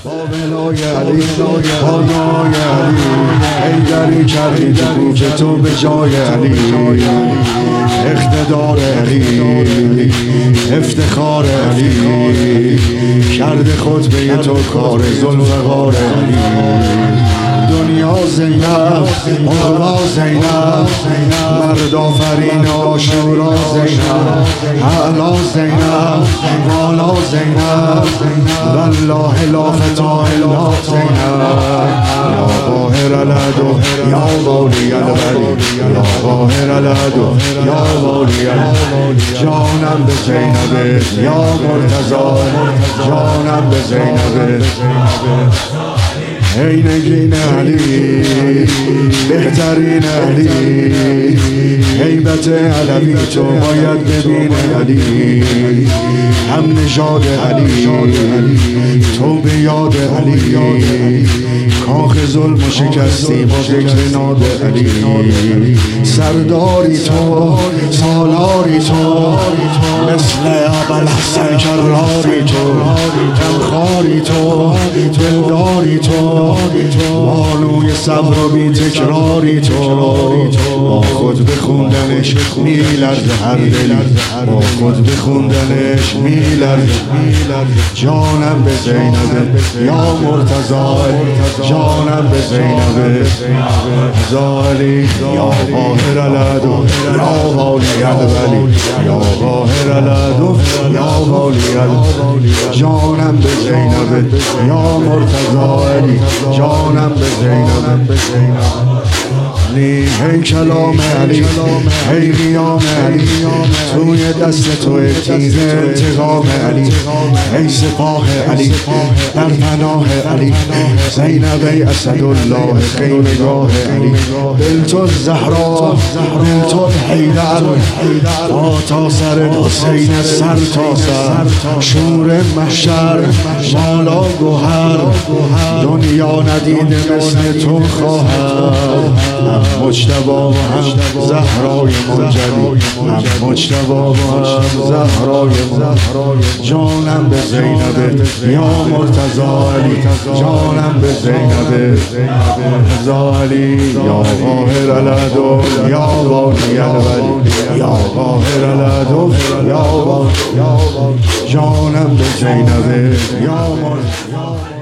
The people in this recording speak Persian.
با ولای علی با نای علی حیدری کردی تو که تو به جای علی اقتدار علی افتخار علی کرده خطبه تو کار ذوالفقار علی دنیا زینب عقبا زینب مرد آفرین عاشورا زینب اعلا زینب والا زینب والله لا فتا الا زینب یا ظاهر العدو یا والی الولی یا ظاهر العدو یا والی الولی جانم به زینب یا مرتضی جانم به زینب ای نگین علی بهترین علی هیبت علوی تو باید ببین علی هم نژاد علی تو به یاد علی کاخ ظلم و شکستی با ذکر ناد علی سرداری تو سالاری تو مثل ابوالحسن کراری تو غمخواری تو دلداری تو بانوی صبر و بی تکراری تو با خود بخوندنش میلرزه هر دلی با خود بخوندنش میلرزه جانم به زینب یا مرتضی جانم به زینب زالی یا ظاهر العدو یا والی الولی یا ظاهر العدو یا والی الولی جانم به زینب یا مرتضی جانم به زینب هی کلام علی هی قیام علی توی دست تو تیغ انتقام علی ای سپاه علی در پناه علی زینب اسدالله خیمگاه علی بنت الزهرا بنت الحیدر تا سر حسین سر تا سر شور محشر بالا گوهر دنیا ندیده مثل تو خواهد هم مجتبی و هم زهرای منجلی هم مجتبی و هم زهرای منجلی جانم به زینب یا مرتضی علی جانم به زینب زالی یا ظاهر العدو یا والی الولی یا ظاهر العدو یا والی جانم به زینب یا مرتضی